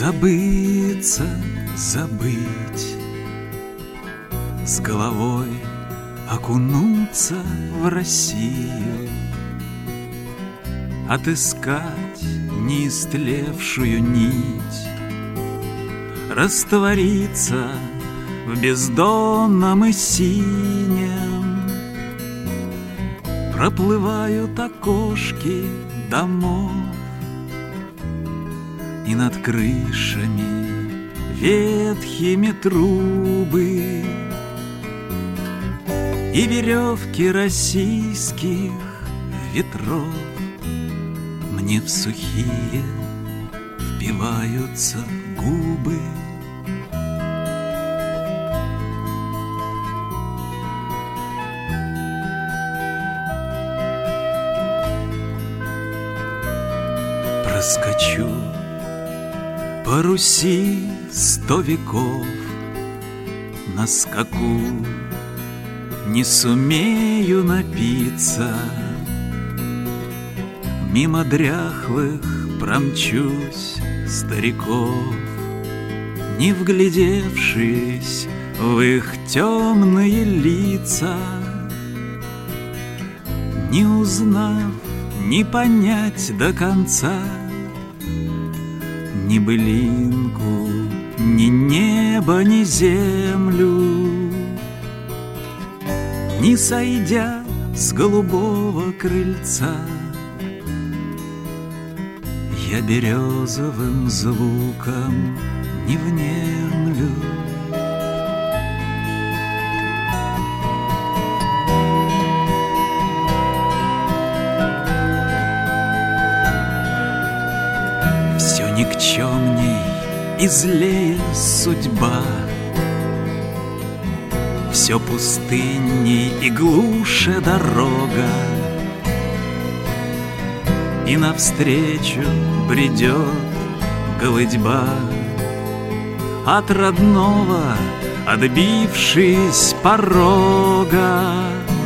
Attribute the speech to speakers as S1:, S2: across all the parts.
S1: Забыться, забыть, с головой окунуться в Россию, отыскать неистлевшую нить, раствориться в бездонном и синем. Проплывают окошки домов, и над крышами ветхими трубы, и веревки российских ветров мне в сухие впиваются губы. Проскочу по Руси 100 веков на скаку, не сумею напиться, мимо дряхлых промчусь стариков, не вглядевшись в их темные лица, не узнав, не понять до конца ни былинку, ни небо, ни землю, не сойдя с голубого крыльца, я березовым звуком не внемлю. Все никчемней и злее судьба, все пустынней и глуше дорога, и навстречу бредет голыдьба, от родного отбившись порога.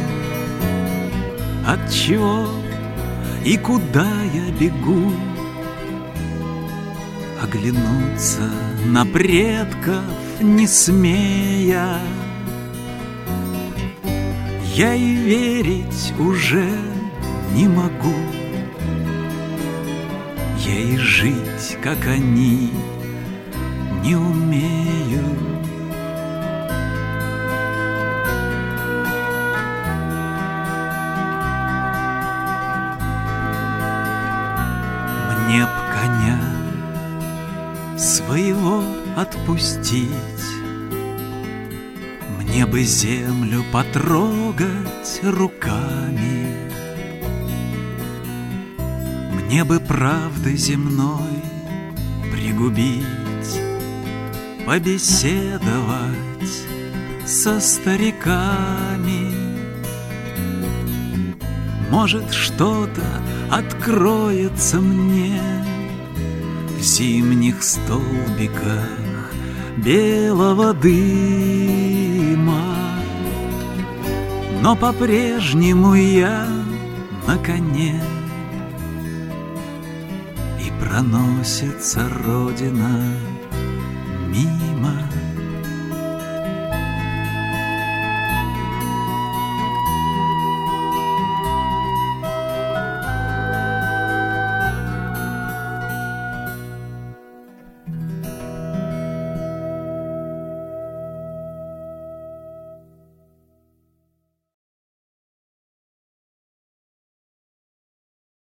S1: От чего и куда я бегу? Оглянуться на предков не смея, я и верить уже не могу. Я и жить, как они, не умею. Мне б коня своего отпустить, мне бы землю потрогать руками, мне бы правды земной пригубить, побеседовать со стариками. Может, что-то откроется мне в зимних столбиках белого дыма, но по-прежнему я на коне, и проносится Родина мимо.